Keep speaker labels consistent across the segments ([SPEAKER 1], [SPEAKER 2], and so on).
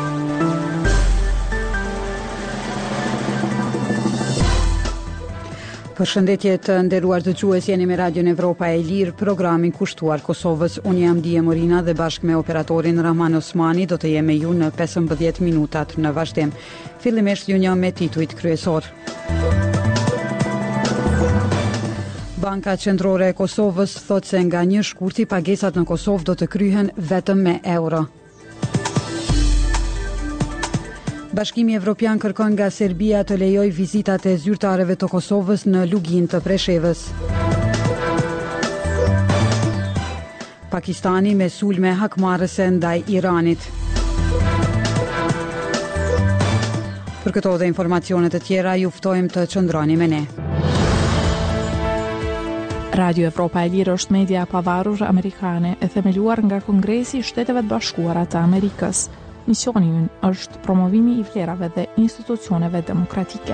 [SPEAKER 1] Përshëndetje të nderuar dëgjues, jeni me Radion Evropa e Lirë, programin kushtuar Kosovës. Unë jam Dije Morina dhe bashkë me operatorin Rahman Osmani do të jem me ju në 15 minutat në vazhdim. Fillimisht ju një me titujt kryesor. Banka Qendrore e Kosovës thot se nga 1 shkurti pagesat në Kosovë do të kryhen vetëm me euro. Bashkimi Evropian kërkon nga Serbia të lejojë vizitat e zyrtarëve të Kosovës në Lugin të Preshevës. Pakistani me sulme hakmarrëse ndaj Iranit. Për këto dhe informacione të tjera ju ftojmë të qëndroni me ne.
[SPEAKER 2] Radio Evropa e Lirë është media e pavarur amerikane e themeluar nga Kongresi i Shteteve të Bashkuara të Amerikës. Misioni ynë është promovimi i vlerave dhe institucioneve demokratike.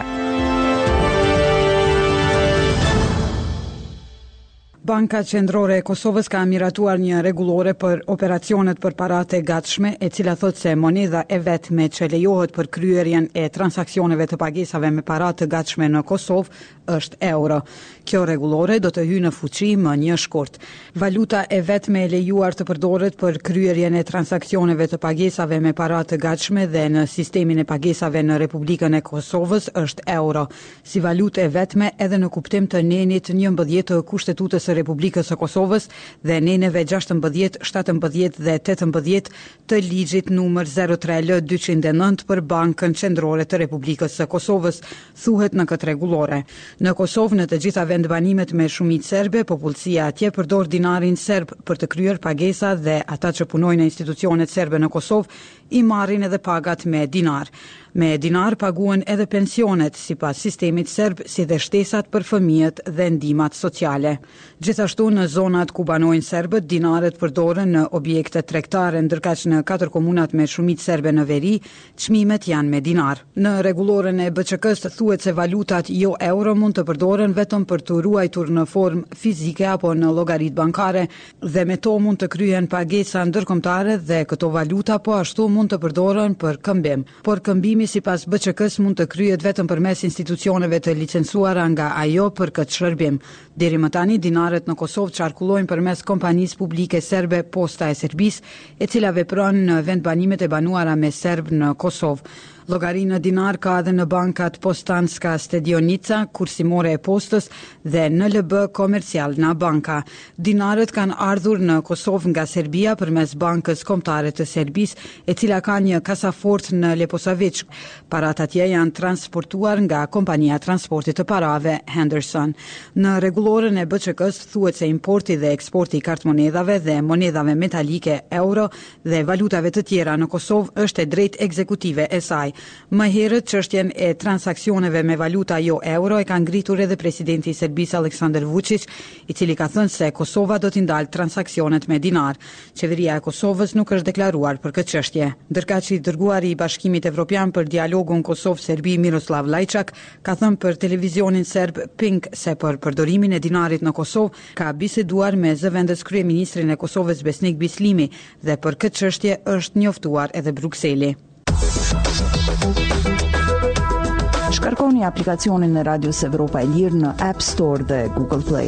[SPEAKER 1] Banka Qendrore e Kosovës ka miratuar një rregullore për operacionet për paratë e gatshme, e cila thot se monedha e vetme që lejohet për kryerjen e transaksioneve të pagesave me paratë të gatshme në Kosovë është euro. Kjo rregullore do të hyjë në fuqi më 1 shkurt. Valuta e vetme e lejuar të përdoret për kryerjen e transaksioneve të pagesave me paratë të gatshme dhe në sistemin e pagesave në Republikën e Kosovës është euro. Si valutë e vetme edhe në kuptim të nenit 11 të Kushtetutës së Republikës së Kosovës dhe neneve 16, 17 dhe 18 të ligjit numër 03L209 për Bankën Qendrore të Republikës së Kosovës, thuhet në këtë rregullore. Në Kosovë, në të gjitha vendbanimet me shumicë serbe, popullsia atje përdor dinarin serb për të kryer pagesa dhe ata që punojnë në institucionet serbe në Kosovë i marrin edhe pagat me dinar. Me dinar paguhen edhe pensionet sipas sistemit serb, si dhe shtesat për fëmijët dhe ndihmat sociale. Gjithashtu në zonat ku banojnë serbët, dinaret përdoren në objekte tregtare, ndërkaq në 4 komunat me shumicë serbe në veri, çmimet janë me dinar. Në rregulloren e BÇK-s thuhet se valutat jo euro mund të përdoren vetëm për të ruajtur në formë fizike apo në llogaritë bankare dhe me to mund të kryhen pagesa ndërkombëtare dhe këto valuta po ashtu mund të përdoren për këmbim. Por këmbimi sipas BÇK-s mund të kryhet vetëm përmes institucioneve të licencuara nga ajo për këtë shërbim. Deri më tani dinaret në Kosovë qarkullojnë përmes kompanisë publike serbe Posta e Serbisë, e cila vepron në vendbanimet e banuara me serb në Kosovë. Llogari në dinar ka edhe në bankat Postanska Stedionica, kursimore e postës dhe NLB Komercial na banka. Dinaret kanë ardhur në Kosovë nga Serbia përmes Bankës Kombëtare të Serbisë, e cila ka një kasafort në Leposavić. Parat atje janë transportuar nga kompania transportit të parave Henderson. Në rregulloren e BÇK-s thuhet se importi dhe eksporti i kartmonedhave dhe monedhave metalike euro dhe valutave të tjera në Kosovë është e drejtë ekzekutive e saj. Më herët çështjen e transaksioneve me valuta jo euro e ka ngritur edhe presidenti i Serbisë Aleksandar Vučić, i cili ka thënë se Kosova do t'i ndalë transaksionet me dinar. Qeveria e Kosovës nuk është deklaruar për këtë çështje. Ndërkaq i dërguari i Bashkimit Evropian për dialogun Kosovë-Serbi Miroslav Lajçak ka thënë për televizionin serb Pink se për përdorimin e dinarit në Kosovë ka biseduar me zëvendës kryeministrin e Kosovës Besnik Bislimi dhe për këtë çështje është njoftuar edhe Brukseli.
[SPEAKER 3] Shkarkoni aplikacionin e Radios Evropa e Lirë në App Store dhe Google Play.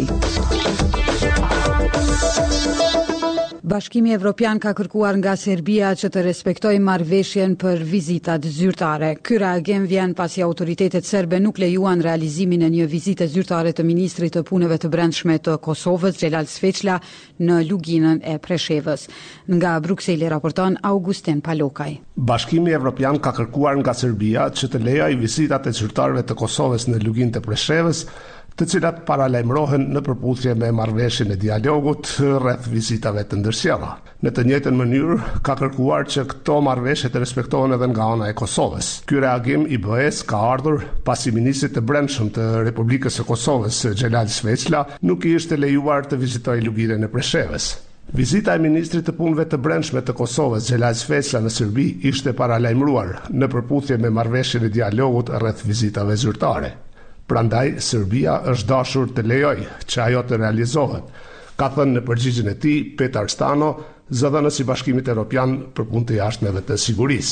[SPEAKER 1] Bashkimi Evropian ka kërkuar nga Serbia që të respektojë marrëveshjen për vizitat zyrtare. Ky reagim vjen pasi autoritetet serbe nuk lejuan realizimin e një vizite zyrtare të ministrit të punëve të brendshme të Kosovës, Xhelal Sveçla, në Luginën e Preshevës. Nga Brukseli raporton Augustin Palokaj.
[SPEAKER 4] Bashkimi Evropian ka kërkuar nga Serbia që të lejojë vizitat e zyrtarëve të Kosovës në Luginë të Preshevës, të cilat paralajmërohen në përputhje me marrëveshjen e dialogut rreth vizitave të ndërsjella. Në të njëjtën mënyrë ka kërkuar që këto marrëveshje të respektohen edhe nga ana e Kosovës. Ky reagim i BE-s ka ardhur pasi ministri i brendshëm të Republikës së Kosovës, Xhelal Sveçla, nuk i ishte lejuar të vizitojë Luginën e Preshevës. Vizita e ministrit të punëve të brendshme të Kosovës, Xhelal Sveçla, në Serbi ishte paralajmëruar në përputhje me marrëveshjen e dialogut rreth vizitave zyrtare. Prandaj, Serbia është dashur të lejojë që ajo të realizohet, ka thënë në përgjigjen e tij Petar Stano, zëdhënës i Bashkimit Evropian për punë të jashtme dhe të sigurisë.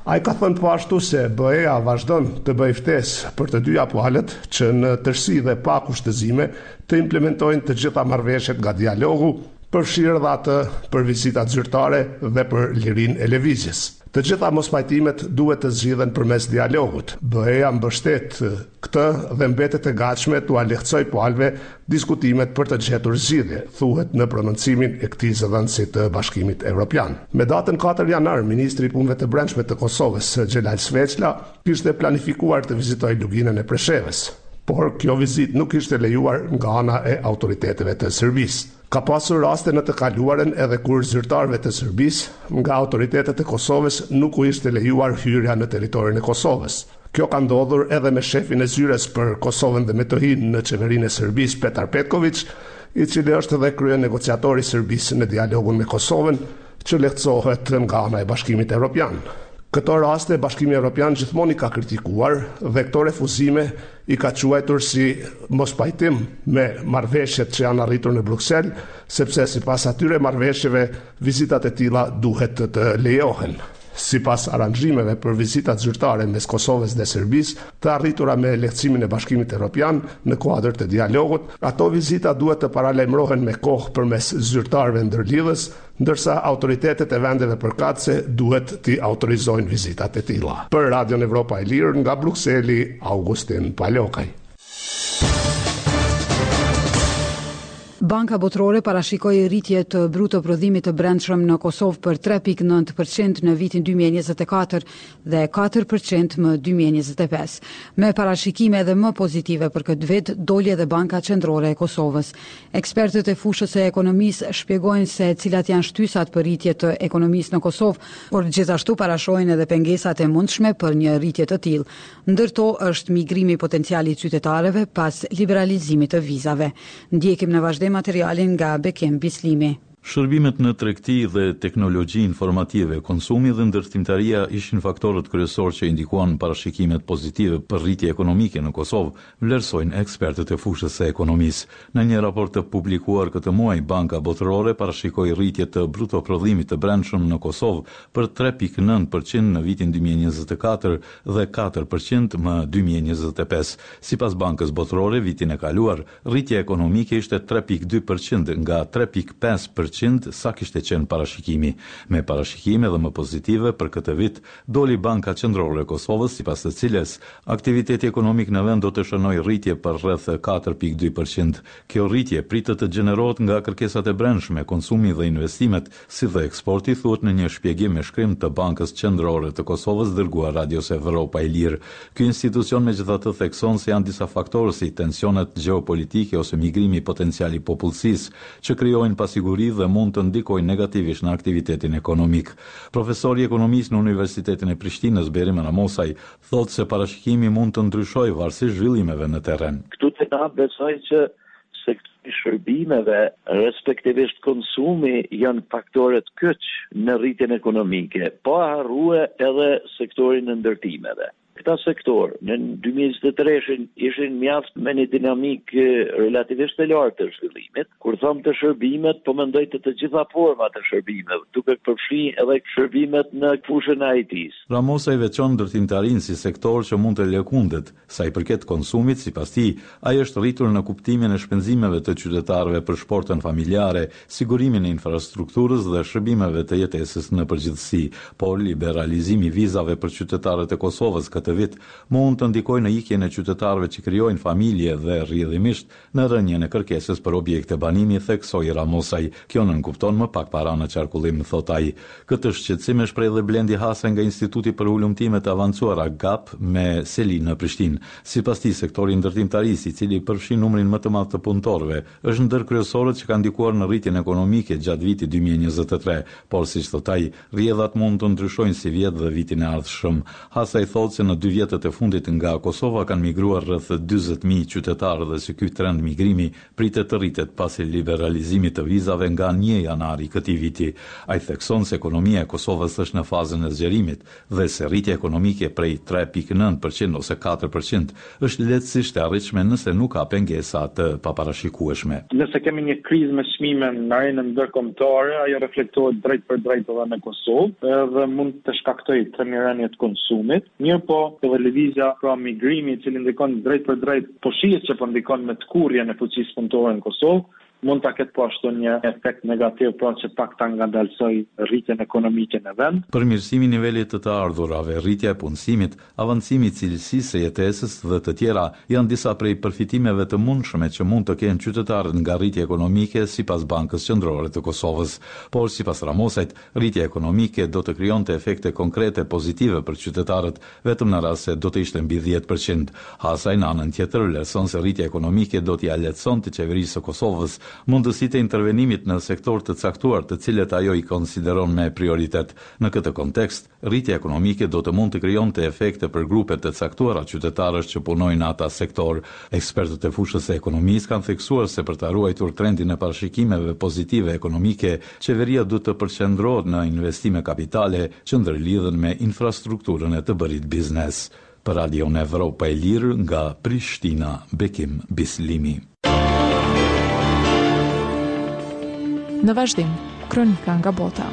[SPEAKER 4] Ai ka thënë po ashtu se BE-a vazhdon të bëjë ftesë për të dyja palët që në tërësi dhe pa kushtëzime të implementojnë të gjitha marrëveshjet nga dialogu, përfshirë dhe atë për vizitat zyrtare dhe për lirinë e lëvizjes. Të gjitha mospajtimet duhet të zgjidhen përmes dialogut. BE-a mbështet këtë dhe mbetet e gatshme t'u lehtësoj palëve diskutimet për të gjetur zgjidhje, thuhet në prononcimin e këtij zëdhënësi të Bashkimit Evropian. Me datën 4 janar, ministri i Punëve të Brendshme të Kosovës, Xhelal Sveçla, kishte planifikuar të vizitojë luginën e Preshevës, por kjo vizitë nuk ishte lejuar nga ana e autoriteteve të Serbisë. Ka pasur raste në të kaluarën edhe kur zyrtarëve të Serbisë nga autoritetet e Kosovës nuk u ishte lejuar hyrja në territorin e Kosovës. Kjo ka ndodhur edhe me shefin e zyres për Kosovën dhe Metohinë në qeverinë e Serbisë, Petar Petković, i cili është edhe krye negociatori i Serbisë në dialogun me Kosovën, që lehtësohet nga ana e Bashkimit Evropian. Këto raste Bashkimi Evropian gjithmonë i ka kritikuar dhe këto refuzime i ka quajtur si mospajtim me marrëveshjet që janë arritur në Bruksel, sepse sipas atyre marrëveshjeve vizitat e tilla duhet të lejohen. Sipas aranxhimeve për vizitat zyrtare mes Kosovës dhe Serbisë, të arritura me lehtësimin e Bashkimit Evropian në kuadër të dialogut, ato vizita duhet të paralajmërohen me kohë përmes zyrtarëve ndërlidhës, ndërsa autoritetet e vendeve përkatëse duhet t'i autorizojnë vizitat e tilla. Për Radion Evropa e Lirë nga Brukseli, Augustin Palokaj.
[SPEAKER 1] Banka Botërore parashikoi rritje të bruto prodhimit të brendshëm në Kosovë për 3.9% në vitin 2024 dhe 4% më 2025. Me parashikime edhe më pozitive për këtë vit, doli edhe Banka Qendrore e Kosovës. Ekspertët e fushës së ekonomisë shpjegojnë se cilat janë shtysat për rritje të ekonomisë në Kosovë, por gjithashtu parashojnë edhe pengesat e mundshme për një rritje të tillë. Ndërto është migrimi potencial i qytetarëve pas liberalizimit të vizave. Ndjekim në vazhdim materialin nga Bekem Bislimi.
[SPEAKER 5] Shërbimet në tregti dhe teknologji informative, konsumi dhe ndërtimtaria ishin faktorët kryesor që indikuan parashikimet pozitive për rritje ekonomike në Kosovë, vlerësojnë ekspertët e fushës së ekonomisë. Në një raport të publikuar këtë muaj, Banka Botërore parashikoi rritje të bruto prodhimit të brendshëm në Kosovë për 3.9% në vitin 2024 dhe 4% më 2025. Sipas Bankës Botërore, vitin e kaluar, rritja ekonomike ishte 3.2% nga 3.5% sa kishte qenë parashikimi. Me parashikime dhe më pozitive për këtë vit, doli Banka Qendrore e Kosovës, sipas të cilës aktiviteti ekonomik në vend do të shënojë rritje për rreth 4.2%. Kjo rritje pritet të gjenerohet nga kërkesat e brendshme, konsumi dhe investimet, si dhe eksporti, thuhet në një shpjegim me shkrim të Bankës Qendrore të Kosovës dërguar Radios Evropa e Lirë. Ky institucion megjithatë thekson se janë disa faktorë si tensionet gjeopolitike ose migrimi potencial i popullsisë që krijojnë pasiguri dhe mund të ndikojnë negativisht në aktivitetin ekonomik. Profesori ekonomisë në Universitetin e Prishtinës, Berim Ramosaj, thotë se parashikimi mund të ndryshojë varësisht zhvillimeve në terren.
[SPEAKER 6] Këtu të na besoj që sektori shërbimeve, respektivisht konsumi, janë faktorët kyç në rritjen ekonomike, po harrua edhe sektorin e ndërtimeve. Këta sektor në 2023 ishin mjaft me një dinamik relativisht të lartë të zhvillimit. Kur thom të shërbimet, po mendoj të gjitha format të shërbimeve, duke përfshi edhe shërbimet në fushën e IT-s.
[SPEAKER 5] Ramosa i veçon ndërtimtarinë si sektor që mund të lëkundet. Sa i përket konsumit, sipas tij, ai është rritur në kuptimin e shpenzimeve të qytetarëve për shportën familjare, sigurimin e infrastrukturës dhe shërbimeve të jetesës në përgjithësi, por liberalizimi i vizave për qytetarët e Kosovës këtë vit mund të ndikojë në ikjen e qytetarëve që krijojnë familje dhe rrjedhimisht në rënien e kërkesës për objekte banimi, theksoi Ramosaj. Kjo nënkupton më pak para në qarkullim, thot ai. Këtë shqetësim e shpreh dhe Blendi Hase nga Instituti për Ulëmtime të Avancuara GAP me seli në Prishtinë. Sipas tij, sektori ndërtimtarisë, i cili përfshin numrin më të madh të punëtorëve, është ndër kryesorët që kanë ndikuar në rritjen ekonomike gjatë vitit 2023, por siç thot ai, rrjedhat mund të ndryshojnë si vjet dhe vitin e ardhshëm. Hase i thotë se në në 2 vjetët e fundit nga Kosova kanë migruar rreth 40.000 qytetarë dhe si ky trend migrimi pritet të rritet pasi liberalizimit të vizave nga 1 janari këtij viti. Ai thekson se ekonomia e Kosovës është në fazën e zgjerimit dhe se rritja ekonomike prej 3.9% ose 4% është lehtësisht e arritshme nëse nuk ka pengesa të paparashikueshme.
[SPEAKER 7] Nëse kemi një krizë me çmime në arenën ndërkombëtare, ajo reflektohet drejt për drejt edhe në Kosovë dhe mund të shkaktojë tremërënie të konsumit. Mirëpo, edhe lëvizja pra migrimi i cili ndikon drejt për drejt, po shihet që po ndikon me tkurrjen e fuqisë punëtore në Kosovë, mund ta ketë po ashtu një efekt negativ, pra që pak ta ngadalsoj rritjen ekonomike në vend.
[SPEAKER 5] Përmirësimi i nivelit të ardhurave, rritja e punësimit, avancimi i cilësisë së jetesës dhe të tjera janë disa prej përfitimeve të mundshme që mund të kenë qytetarët nga rritja ekonomike sipas Bankës Qendrore të Kosovës. Por sipas Ramosajt, rritja ekonomike do të krijonte efekte konkrete pozitive për qytetarët vetëm në rast se do të ishte mbi 10%. Hasaj në anën tjetër vlerëson se rritja ekonomike do t'ia lehtësonte qeverisë së Kosovës mundësitë e intervenimit në sektor të caktuar të cilët ajo i konsideron me prioritet. Në këtë kontekst, rritja ekonomike do të mund të krijonte efekte për grupe të caktuara qytetarësh që punojnë në ata sektor. Ekspertët e fushës së ekonomisë kanë theksuar se për të ruajtur trendin e parashikimeve pozitive ekonomike, qeveria duhet të përqendrohet në investime kapitale që ndërlidhen me infrastrukturën e të bërit biznes. Për Radio Evropa e Lirë nga Prishtina, Bekim Bislimi.
[SPEAKER 2] Në vazhdim, kronika nga bota.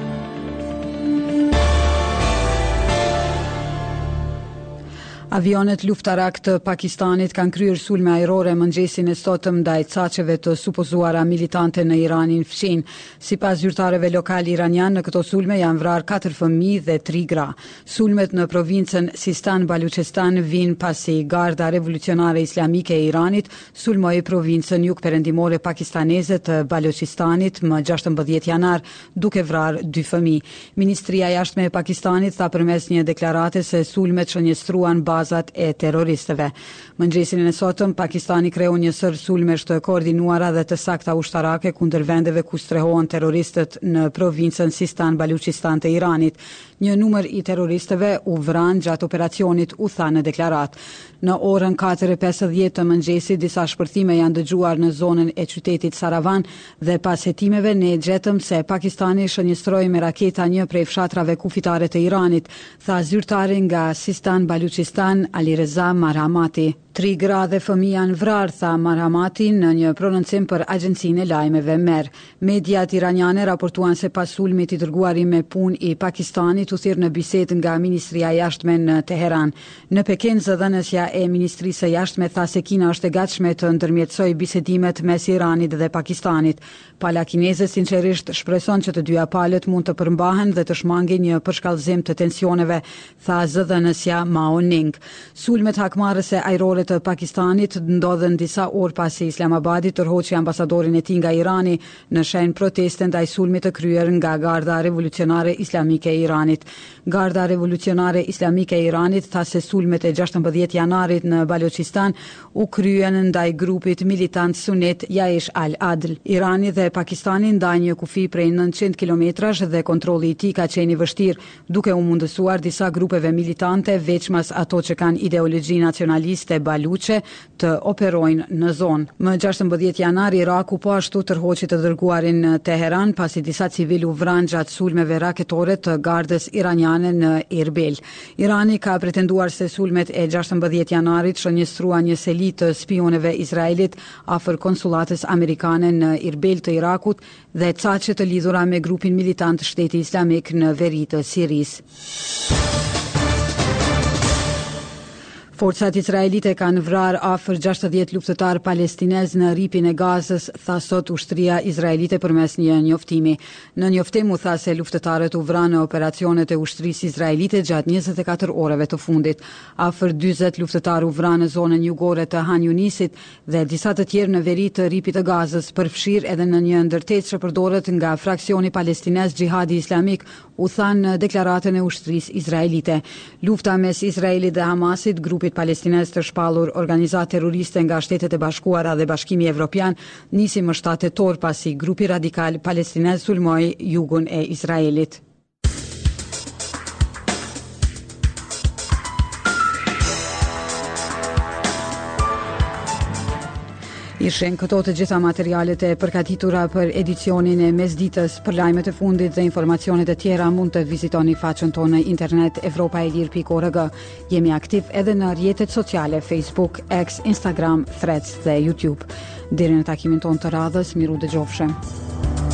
[SPEAKER 1] Avionet luftarak të Pakistanit kanë kryer sulme ajrore mëngjesin e sotëm ndaj çaqeve të supozuara militante në Iranin fshin. Sipas zyrtarëve lokal iranian, në këto sulme janë vrarë 4 fëmijë dhe 3 gra. Sulmet në provincën Sistan Baluchistan vijnë pasi Garda Revolucionare Islamike e Iranit sulmoi provincën jugperëndimore pakistaneze të Baluchistanit më 16 janar, duke vrarë 2 fëmijë. Ministria e Jashtme e Pakistanit tha përmes një deklarate se sulmet shënjestruan bazat e terroristëve. Mëngjesin e sotëm, Pakistani kreu një sër sulmesh të koordinuara dhe të sakta ushtarake kundër vendeve ku strehohen terroristët në provincën Sistan Baluchistan të Iranit. Një numër i terroristëve u vran gjatë operacionit, u tha në deklarat. Në orën 4:50 të mëngjesit, disa shpërthime janë dëgjuar në zonën e qytetit Saravan dhe pas hetimeve ne gjetëm se Pakistani shënjestroi me raketa një prej fshatrave kufitare të Iranit, tha zyrtari nga Sistan Baluchistan Alireza Marhamati. 3 gra dhe fëmijë janë vrarë, tha Marhamati në një prononcim për agjencinë e lajmeve Mer. Mediat iraniane raportuan se pas sulmit i dërguari me punë i Pakistanit u thirr në bisedë nga Ministria e Jashtme në Teheran. Në Pekin, zëdhënësja e Ministrisë së Jashtme tha se Kina është e gatshme të ndërmjetësojë bisedimet mes Iranit dhe Pakistanit. Pala kineze sinqerisht shpreson që të dyja palët mund të përmbahen dhe të shmangin një përshkallëzim të tensioneve, tha zëdhënësja Mao Ning. Sulmet hakmarrëse ajrore të Pakistanit ndodhen disa orë pasi Islamabadi tërhoqi ambasadorin e tij nga Irani në shenjë proteste ndaj sulmit të kryer nga Garda Revolucionare Islamike e Iranit. Garda Revolucionare Islamike e Iranit tha se sulmet e 16 janarit në Balochistan u kryen ndaj grupit militant sunet Jaish al-Adl. Irani dhe Pakistani ndajnë një kufi prej 900 kilometrash dhe kontrolli i tij ka qenë i vështirë, duke u mundësuar disa grupeve militante, veçmas ato që kanë ideologji nacionaliste baluçe, të operojnë në zonë. Më 16 janar, Iraku po ashtu tërhoqi të dërguarin në Teheran pasi disa civil u vranë gjatë sulmeve raketore të gardës iraniane në Erbil. Irani ka pretenduar se sulmet e 16 janarit shënjestruan një seli të spionëve izraelit afër konsulatës amerikane në Erbil të Irakut dhe çaqe të lidhura me grupin militant Shteti Islamik në veri të Sirisë. Forcat izraelite kanë vrarë afër 60 luftëtar palestinez në ripin e Gazës, tha sot ushtria izraelite përmes një njoftimi. Në njoftim u tha se luftëtarët u vranë në operacionet e ushtrisë izraelite gjatë 24 orëve të fundit. Afër 40 luftëtar u vranë në zonën jugore të Han Yunisit dhe disa të tjerë në veri të ripit të Gazës, përfshirë edhe në një ndërtesë që përdoret nga fraksioni palestinez Xhihadi Islamik, u thanë në deklaratën e ushtrisë izraelite. Lufta mes Izraelit dhe Hamasit, grupit palestinez të shpallur organizatë terroriste nga Shtetet e Bashkuara dhe Bashkimi Evropian, nisi më 7 tetor pasi grupi radikal palestinez sulmoi jugun e Izraelit. Ishin këto të gjitha materialet e përgatitura për edicionin e mesditës. Për lajmet e fundit dhe informacionet e tjera mund të vizitoni faqen tonë internet evropaelir.org. Jemi aktiv edhe në rrjetet sociale Facebook, X, Instagram, Threads dhe YouTube. Deri në takimin tonë të radhës, miru dëgjofshëm.